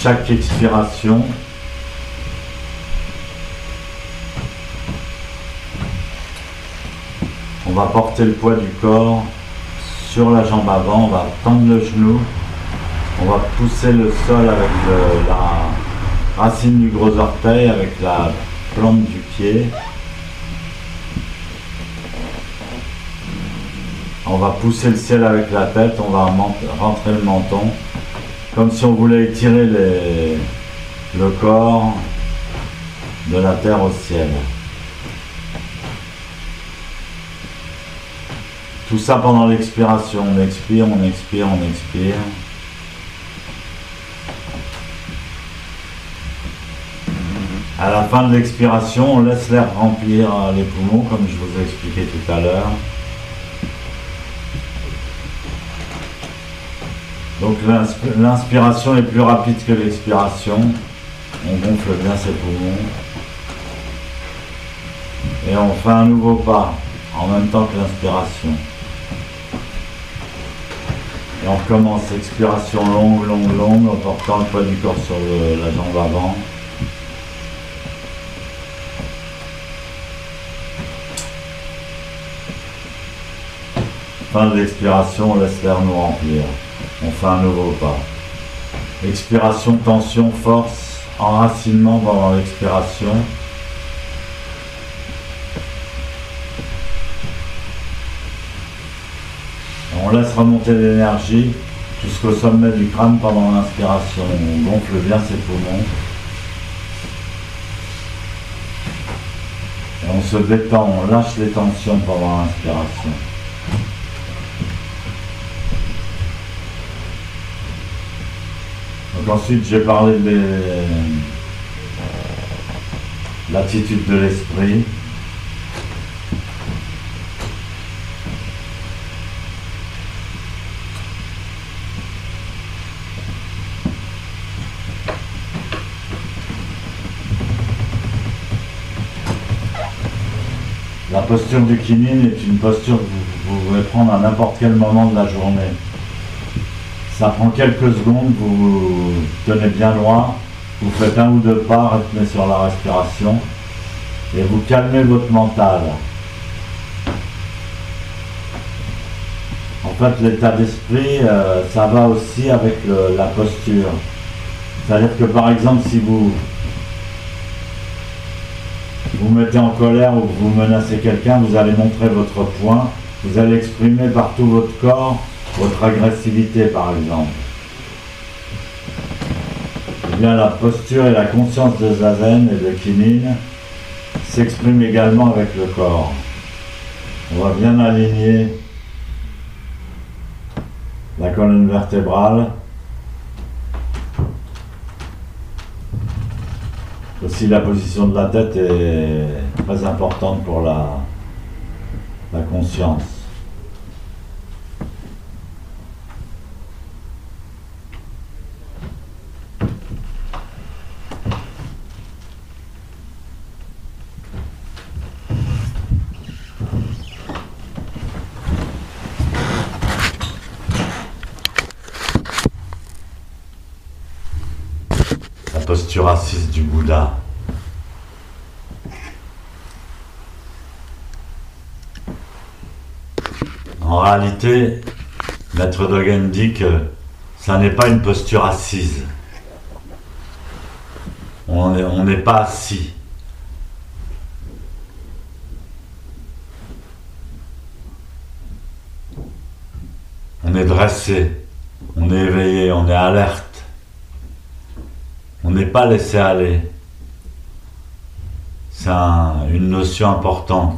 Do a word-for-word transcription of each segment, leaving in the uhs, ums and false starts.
chaque expiration, on va porter le poids du corps sur la jambe avant, on va tendre le genou, on va pousser le sol avec le, la racine du gros orteil, avec la plante du pied. On va pousser le ciel avec la tête, on va rentrer le menton, comme si on voulait étirer les, le corps de la terre au ciel. Tout ça pendant l'expiration, on expire, on expire, on expire. À la fin de l'expiration, on laisse l'air remplir les poumons, comme je vous ai expliqué tout à l'heure. Donc l'inspiration est plus rapide que l'expiration. On gonfle bien ses poumons. Et on fait un nouveau pas, en même temps que l'inspiration. Et on recommence, expiration longue, longue, longue, en portant le poids du corps sur le, la jambe avant. Fin de l'expiration, on laisse l'air nous remplir. On fait un nouveau pas. Expiration, tension, force, enracinement pendant l'expiration. On laisse remonter l'énergie jusqu'au sommet du crâne pendant l'inspiration. On gonfle bien ses poumons. Et on se détend, on lâche les tensions pendant l'inspiration. Donc ensuite, j'ai parlé de l'attitude de l'esprit. La posture du Kinhin est une posture que vous, vous pouvez prendre à n'importe quel moment de la journée. Ça prend quelques secondes, vous vous tenez bien droit, vous faites un ou deux pas, rythmés sur la respiration, et vous calmez votre mental. En fait, l'état d'esprit, euh, ça va aussi avec le, la posture. C'est-à-dire que par exemple, si vous vous mettez en colère ou vous menacez quelqu'un, vous allez montrer votre poing, vous allez exprimer par tout votre corps votre agressivité par exemple. Eh bien, la posture et la conscience de Zazen et de Kinhin s'expriment également avec le corps. On va bien aligner la colonne vertébrale. Aussi, la position de la tête est très importante pour la, la conscience. Posture assise du Bouddha. En réalité, Maître Dogen dit que ça n'est pas une posture assise. On n'est on n'est pas assis. On est dressé, on est éveillé, on est alerte. On n'est pas laissé aller. C'est un, une notion importante.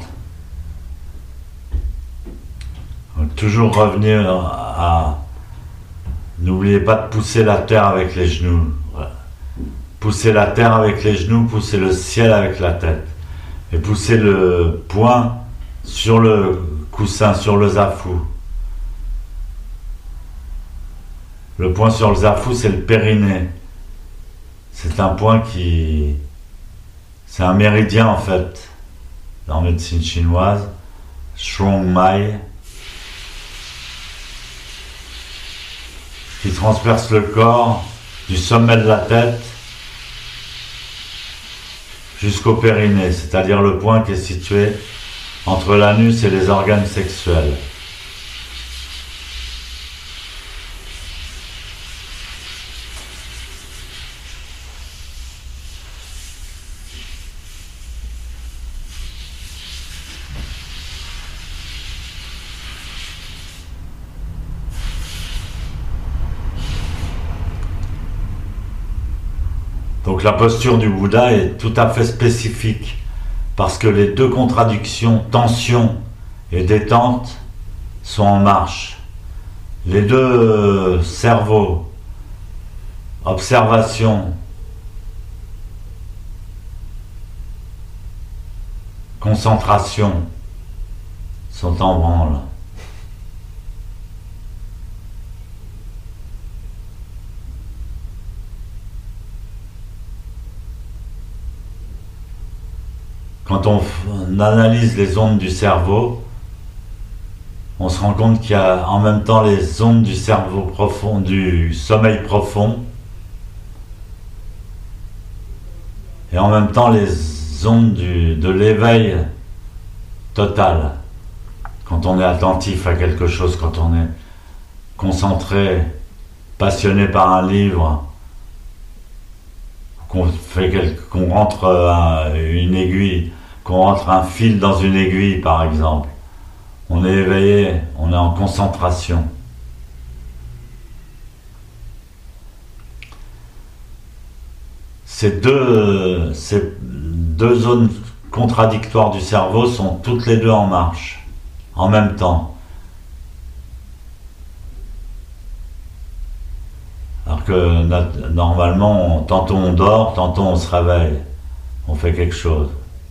Donc, toujours revenir à... N'oubliez pas de pousser la terre avec les genoux. Pousser la terre avec les genoux, pousser le ciel avec la tête. Et pousser le poing sur le coussin, sur le zafou. Le poing sur le zafou, c'est le périnée. C'est un point qui... C'est un méridien en fait, en médecine chinoise, Shuang Mai, qui transperce le corps du sommet de la tête jusqu'au périnée, c'est-à-dire le point qui est situé entre l'anus et les organes sexuels. Donc la posture du Bouddha est tout à fait spécifique parce que les deux contradictions, tension et détente, sont en marche. Les deux cerveaux, observation, concentration, sont en branle. Quand on analyse les ondes du cerveau, on se rend compte qu'il y a en même temps les ondes du cerveau profond, du sommeil profond, et en même temps les ondes du, de l'éveil total. Quand on est attentif à quelque chose, quand on est concentré, passionné par un livre, qu'on fait quelque, qu'on rentre un, une aiguille, qu'on rentre un fil dans une aiguille par exemple, on est éveillé, on est en concentration. Ces deux, ces deux zones contradictoires du cerveau sont toutes les deux en marche, en même temps. Alors que normalement, tantôt on dort, tantôt on se réveille, on fait quelque chose.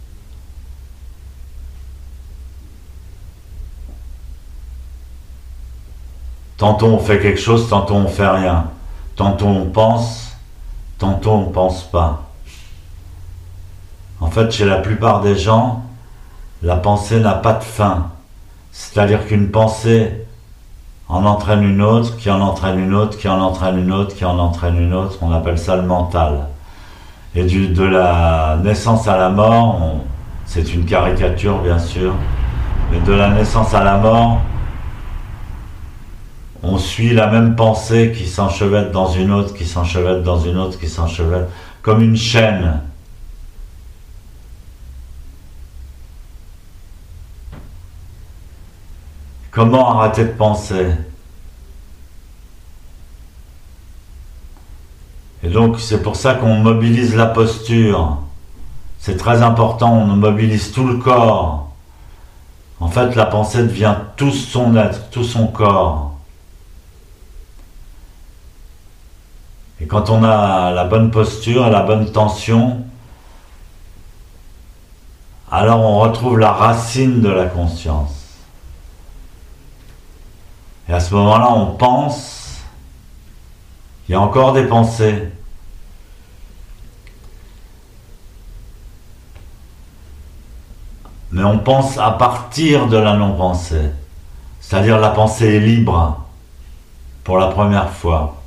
Tantôt on fait quelque chose, tantôt on fait rien. Tantôt on pense, tantôt on pense pas. En fait, chez la plupart des gens, la pensée n'a pas de fin. C'est-à-dire qu'une pensée en entraîne une autre, qui en entraîne une autre, qui en entraîne une autre, qui en entraîne une autre. On appelle ça le mental. Et du, de la naissance à la mort, on, c'est une caricature bien sûr, mais de la naissance à la mort, on suit la même pensée qui s'enchevêtre dans une autre, qui s'enchevêtre dans une autre, qui s'enchevêtre, comme une chaîne. Comment arrêter de penser? Et donc c'est pour ça qu'on mobilise la posture. C'est très important, on mobilise tout le corps. En fait, la pensée devient tout son être, tout son corps. Et quand on a la bonne posture, la bonne tension, alors on retrouve la racine de la conscience. Et à ce moment-là, on pense, il y a encore des pensées. Mais on pense à partir de la non-pensée. C'est-à-dire la pensée est libre pour la première fois.